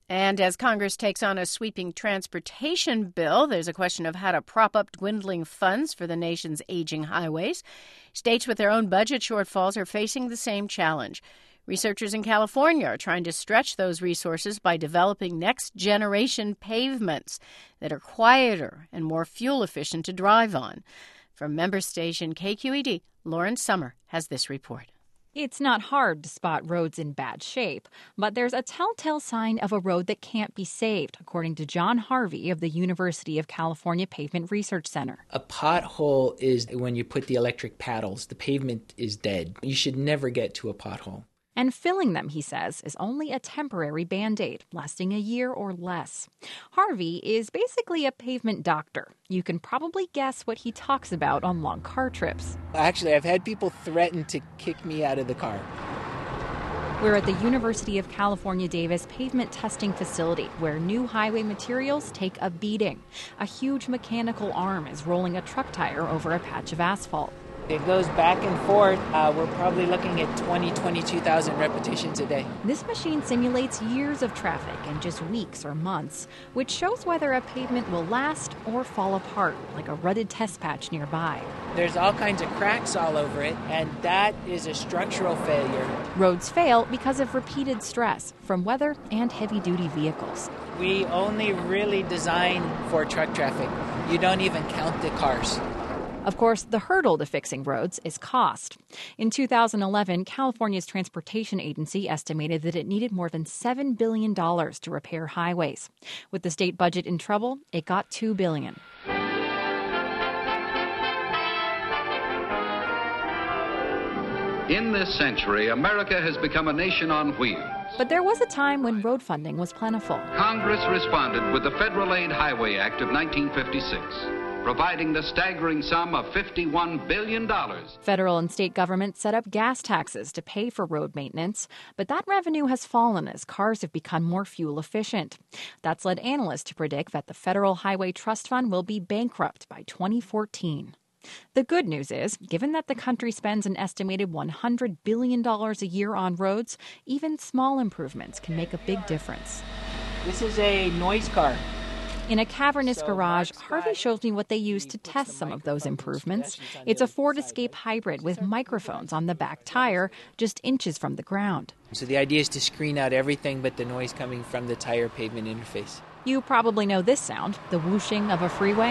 And as Congress takes on a sweeping transportation bill, there's a question of how to prop up dwindling funds for the nation's aging highways. States with their own budget shortfalls are facing the same challenge. Researchers in California are trying to stretch those resources by developing next-generation pavements that are quieter and more fuel-efficient to drive on. From member station KQED, Lauren Summer has this report. It's not hard to spot roads in bad shape, but there's a telltale sign of a road that can't be saved, according to John Harvey of the University of California Pavement Research Center. A pothole is when you put the electric paddles. The pavement is dead. You should never get to a pothole. And filling them, he says, is only a temporary Band-Aid, lasting a year or less. Harvey is basically a pavement doctor. You can probably guess what he talks about on long car trips. Actually, I've had people threaten to kick me out of the car. We're at the University of California, Davis pavement testing facility, where new highway materials take a beating. A huge mechanical arm is rolling a truck tire over a patch of asphalt. It goes back and forth. We're probably looking at 22,000 repetitions a day. This machine simulates years of traffic in just weeks or months, which shows whether a pavement will last or fall apart, like a rutted test patch nearby. There's all kinds of cracks all over it, and that is a structural failure. Roads fail because of repeated stress from weather and heavy-duty vehicles. We only really design for truck traffic. You don't even count the cars. Of course, the hurdle to fixing roads is cost. In 2011, California's transportation agency estimated that it needed more than $7 billion to repair highways. With the state budget in trouble, it got $2 billion. In this century, America has become a nation on wheels. But there was a time when road funding was plentiful. Congress responded with the Federal Aid Highway Act of 1956. Providing the staggering sum of $51 billion. Federal and state governments set up gas taxes to pay for road maintenance, but that revenue has fallen as cars have become more fuel efficient. That's led analysts to predict that the Federal Highway Trust Fund will be bankrupt by 2014. The good news is, given that the country spends an estimated $100 billion a year on roads, even small improvements can make a big difference. This is a noise car. In a cavernous garage, Harvey shows me what they used to test some of those improvements. It's a Ford Escape hybrid with microphones on the back tire, just inches from the ground. So the idea is to screen out everything but the noise coming from the tire pavement interface. You probably know this sound, the whooshing of a freeway.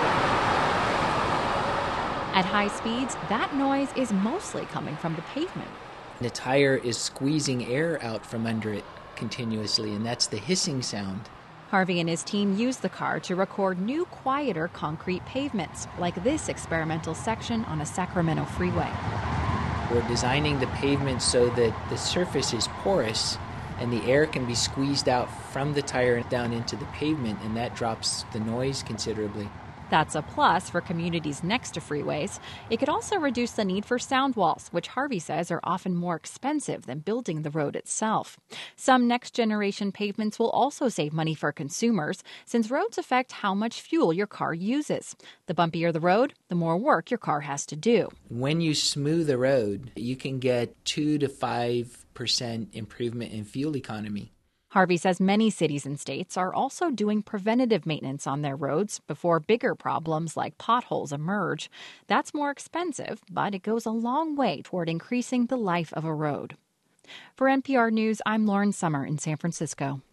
At high speeds, that noise is mostly coming from the pavement. The tire is squeezing air out from under it continuously, and that's the hissing sound. Harvey and his team used the car to record new, quieter concrete pavements, like this experimental section on a Sacramento freeway. We're designing the pavement so that the surface is porous and the air can be squeezed out from the tire down into the pavement, and that drops the noise considerably. That's a plus for communities next to freeways. It could also reduce the need for sound walls, which Harvey says are often more expensive than building the road itself. Some next-generation pavements will also save money for consumers, since roads affect how much fuel your car uses. The bumpier the road, the more work your car has to do. When you smooth a road, you can get 2 to 5% improvement in fuel economy. Harvey says many cities and states are also doing preventative maintenance on their roads before bigger problems like potholes emerge. That's more expensive, but it goes a long way toward increasing the life of a road. For NPR News, I'm Lauren Summer in San Francisco.